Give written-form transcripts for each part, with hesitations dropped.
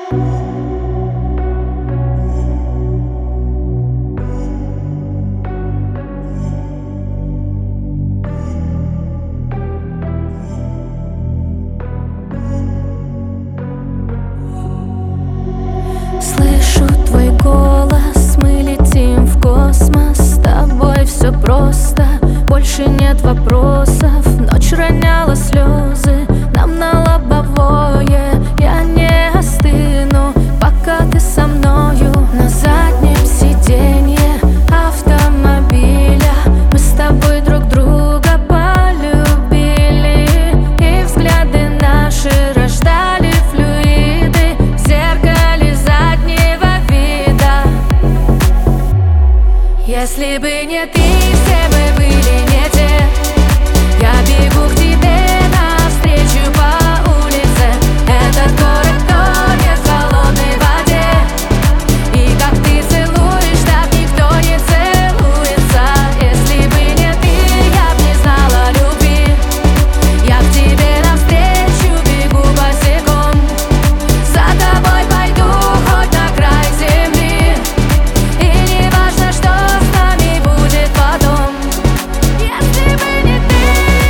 Слышу твой голос, мы летим в космос. С тобой все просто, больше нет вопросов. Ночь роняла слезы нам на лобовое. Я не остыну, пока ты со мною. На заднем сиденье автомобиля мы с тобой друг друга полюбили, и взгляды наши рождали флюиды в зеркале заднего вида. Если бы не ты, все мы были не те. Я бегу к тебе навстречу по улице. Этот город тонет в холодной воде, и как ты целуешь, так никто не целуется. Если бы не ты, я б не знала любви. Я к тебе навстречу бегу босиком. За тобой пойду хоть на край земли, и не важно, что с нами будет потом. Если бы не ты,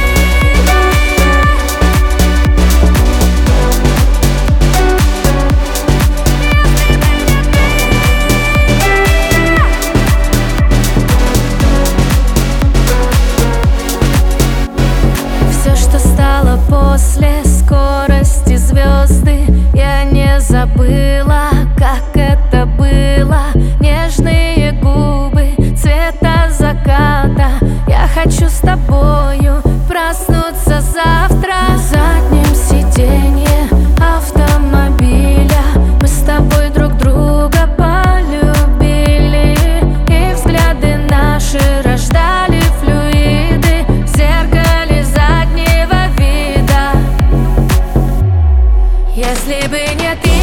все, что стало после скорости звезды, я не забыла, как это было. Нежные губы цвета заката. Я хочу с тобою проснуться завтра. На заднем сиденье автомобиля мы с тобой друг друга полюбили, и взгляды наши рождали флюиды в зеркале заднего вида. Если бы не ты,